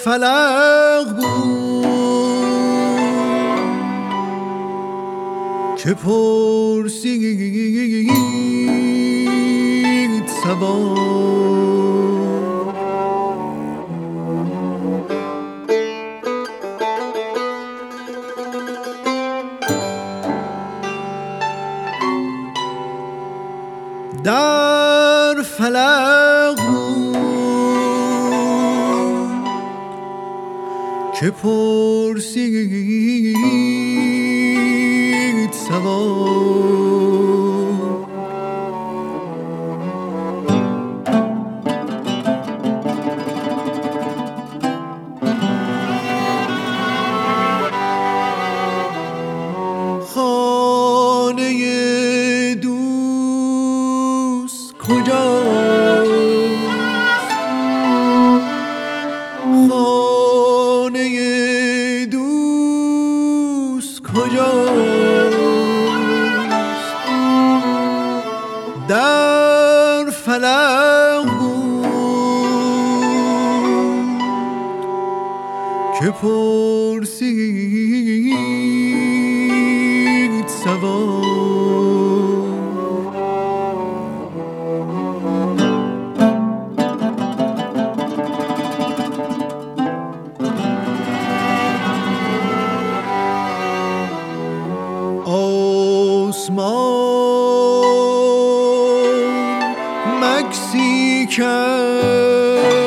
فلق بود که پرسید صبا. در فلق بود که پرسید صبا. خانه دوست کجاست؟ خانه دوست کجاست؟ در فلق بود که پرسید صبا. آسمان مکسی کرد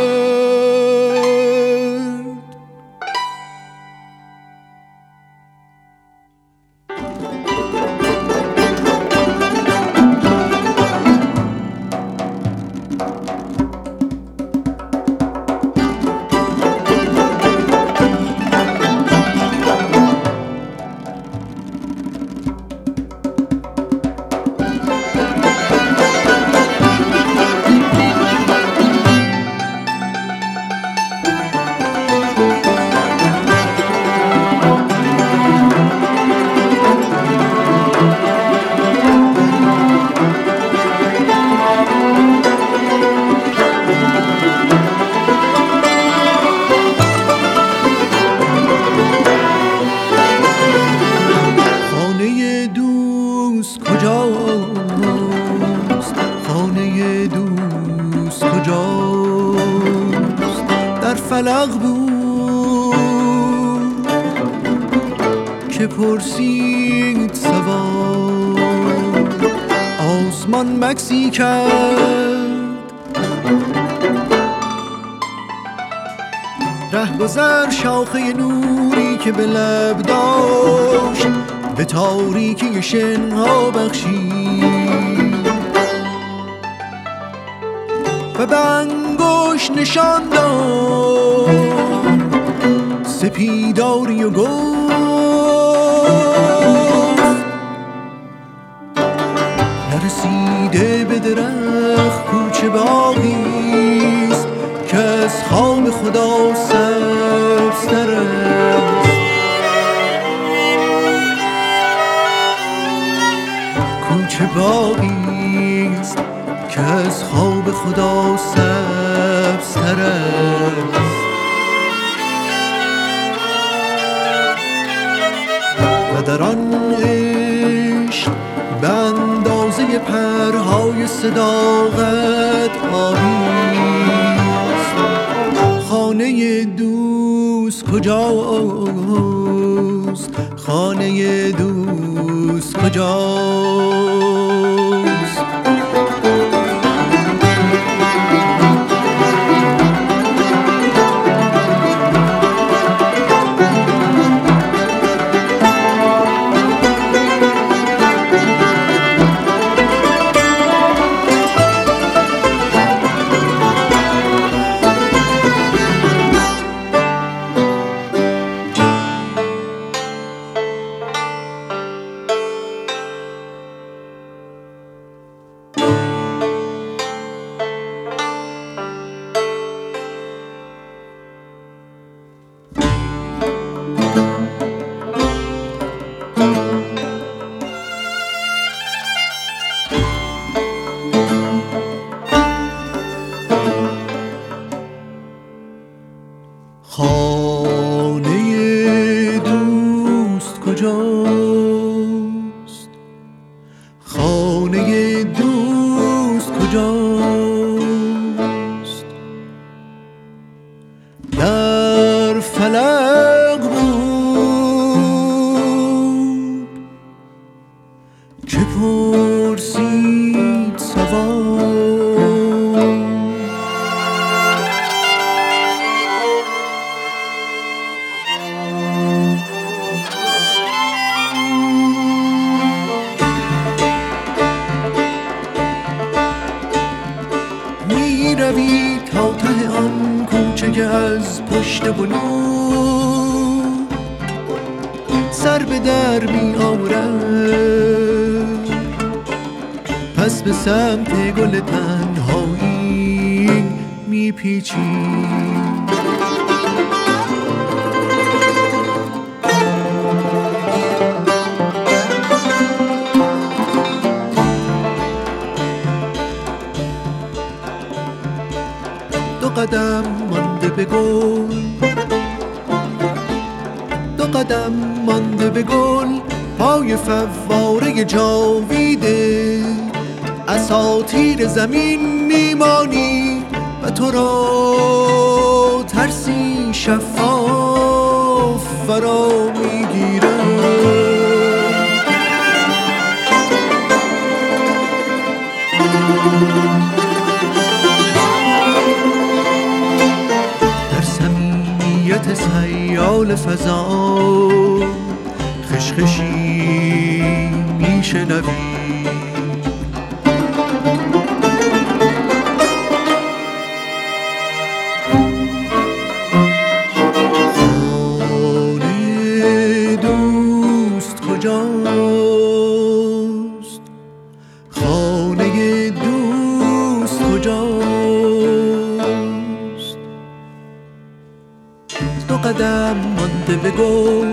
کجاست؟ خانه دوست کجاست؟ در فلق بود که پرسید صبا. آسمان مکسی کرد رهگذر شاخه نوری که به لب داشت به تاریکی شنها بخشید و به انگشت نشان داد سپیداری و گفت نرسیده به درخت کوچه باغیست که از خواب خدا سبزتر است. کوچه باغیست که از خواب خدا سبزتر است. و در آن عشق به اندازه پرهای صداقت آبیست. خانه دوست کجاست؟ خانه دوست کجاست؟ کجاست؟ خانه دوست کجاست؟ در فلک بود که پرسید سوار. می روی تا ته آن کوچه که از پشت بلو سر به در می آورد، پس به سمت گل تنهایی می پیچی. دو قدم مانده به گل، دو قدم مانده به گل، پای فواره جاویده. اساطیر زمین میمانی و تو را ترسی شفاف فرا میگیره. در صمیمیت سیال فضا خشخشی میشنوی. خانه دوست کجاست؟ خانه دوست کجاست؟ دو قدم مانده به گل،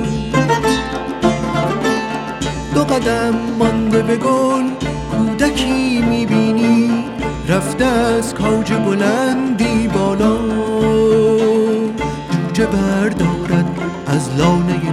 دو قدم مانده به گل، کودکی میبینی رفته از کاج بلندی بالا. جوجه بردارد از لانه